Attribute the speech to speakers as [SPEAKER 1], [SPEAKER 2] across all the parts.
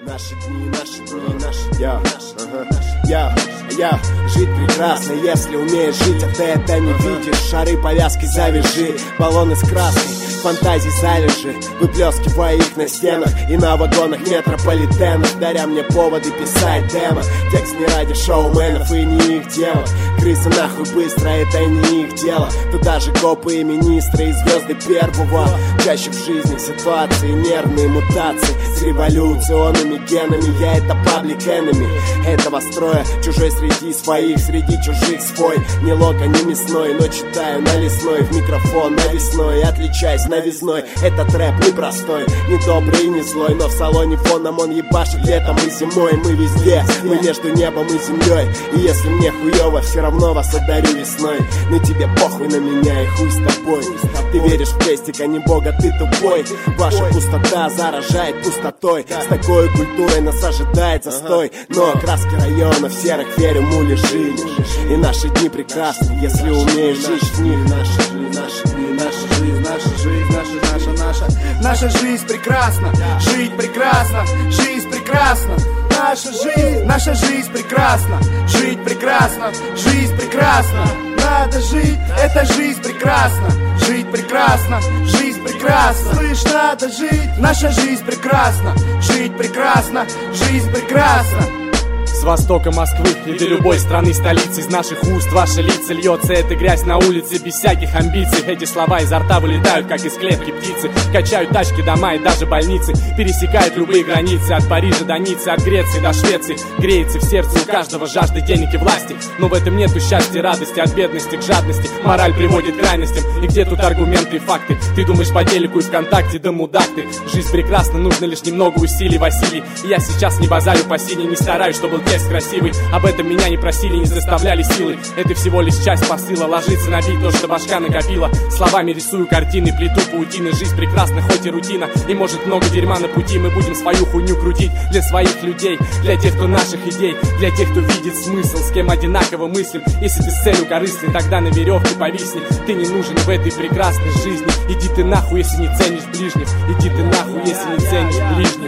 [SPEAKER 1] Наши дни, наши дни, наши дни. Жить прекрасно, если умеешь жить, а ты это не видишь. Шары, повязки завяжи, баллоны с краской, фантазий залежи, выплескивая их на стенах и на вагонах метрополитенов, даря мне поводы писать демо. Текст не ради шоуменов и не их дело. Крысы нахуй быстро, это и не их дело. Туда же копы и министры, и звезды первого. Чаще в жизни ситуации, нервные мутации с революционными генами. Я это public enemy этого строя, чужой среди своих, среди чужих свой. Ни лока, ни мясной, но читаю на лесной в микрофон навесной, отличаясь новизной. Этот рэп непростой, не добрый и не злой, но в салоне фоном он ебашит летом и зимой. Мы везде, мы между небом и землей. И если мне хуёво, все равно вас одарю весной. Но тебе похуй на меня и хуй с тобой. Ты веришь в крестик, а не бога, ты тупой. Ваша пустота заражает пустотой. С такой культурой нас ожидает застой. Но краски районов серых, верю, мули жили. И наши дни прекрасны, если умеешь жить в них. Наши дни, наши дни, наша жизнь, наша жизнь,
[SPEAKER 2] наша жизнь прекрасна, жить прекрасно, жизнь прекрасна. Наша жизнь прекрасна, жить прекрасно, жизнь прекрасна. Надо жить, это жизнь прекрасна, жить прекрасно, жизнь прекрасна. Слышь, надо жить, наша жизнь прекрасна, жить прекрасно, жизнь прекрасна.
[SPEAKER 3] С востока Москвы и до любой страны столицы, из наших уст ваши лица льется эта грязь на улице без всяких амбиций. Эти слова изо рта вылетают, как из клетки птицы. Качают тачки, дома и даже больницы. Пересекают любые границы, от Парижа до Ниццы, от Греции до Швеции. Греется в сердце у каждого жажда денег и власти. Но в этом нету счастья, радости, от бедности к жадности. Мораль приводит к крайностям, и где тут аргументы и факты? Ты думаешь по телеку и ВКонтакте, да мудак ты. Жизнь прекрасна, нужно лишь немного усилий, Василий. И я сейчас не базарю по сине, не стараюсь, чтобы текст красивый. Об этом меня не просили, не заставляли силой. Это всего лишь часть посыла, ложится на бит то, что башка накопила. Словами рисую картины, плету паутины. Жизнь прекрасна, хоть и рутина. И может много дерьма на пути. Мы будем свою хуйню крутить для своих людей, для тех, кто наших идей, для тех, кто видит смысл, с кем одинаково мыслим. Если ты с целью корыстный, тогда на веревке повисни. Ты не нужен в этой прекрасной жизни. Иди ты нахуй, если не ценишь ближних. Иди ты нахуй, если не ценишь ближних.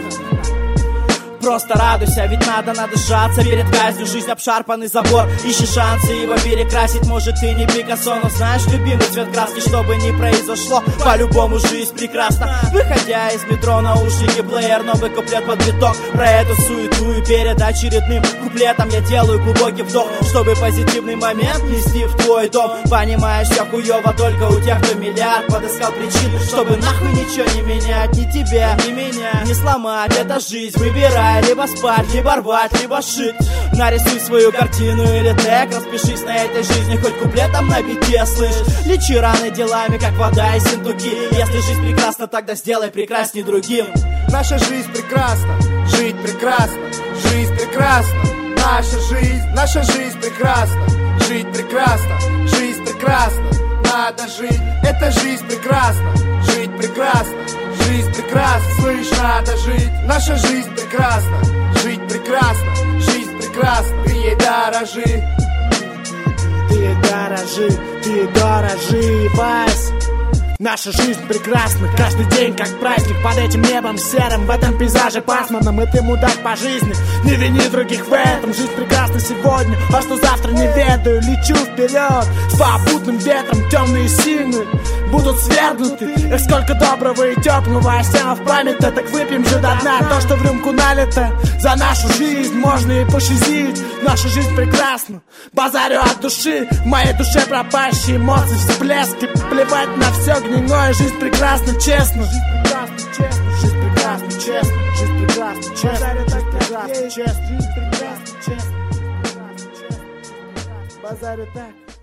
[SPEAKER 4] Просто радуйся, ведь надо сжаться перед казнью. Жизнь обшарпанный забор, ищи шансы его перекрасить. Может ты не Пикассо, но знаешь любимый цвет краски. Что бы ни произошло, по-любому жизнь прекрасна. Выходя из метро, наушники, плеер, новый куплет под биток. Про эту суету и перед очередным куплетом я делаю глубокий вдох, чтобы позитивный момент нести в твой дом. Понимаешь, все хуёво только у тех, кто миллиард подыскал причин, чтобы нахуй ничего не менять. Ни тебя, ни меня не сломать, это жизнь, выбирай. Либо спать, либо рвать, либо шить. Нарисуй свою картину или тег. Распишись на этой жизни хоть куплетом на бите, слышь. Лечи раны делами, как вода из синтуки. Если жизнь прекрасна, тогда сделай прекрасней другим.
[SPEAKER 2] Наша жизнь прекрасна, жить прекрасно, жизнь прекрасна. Наша жизнь прекрасна, жить прекрасно, жизнь прекрасна. Надо жить, это жизнь прекрасна, жить прекрасно, жизнь прекрасна. Слышь, надо жить, наша жизнь прекрасна, жить прекрасно, жизнь прекрасна. Ты ей дорожи,
[SPEAKER 4] ты ей дорожи, ты дорожи, Вась.
[SPEAKER 5] Наша жизнь прекрасна, каждый день как праздник. Под этим небом серым, в этом пейзаже пасмурном. И ты мудак по жизни, не вини других в этом. Жизнь прекрасна сегодня, а что завтра не ведаю. Лечу вперед, с попутным ветром. Темные сильные будут свергнуты. Эх, сколько доброго и теплого оставим в память-то. Так выпьем же до дна то, что в рюмку налито. За нашу жизнь можно и пошизить. Наша жизнь прекрасна, базарю от души. В моей душе пропащие эмоции, всплески. Плевать на все гнилое, жизнь прекрасна, честно. Жизнь прекрасна, честно. Жизнь прекрасна, честно. Жизнь прекрасна, честно. Жизнь прекрасна, честно. Жизнь прекрасна, честно. Базарю так.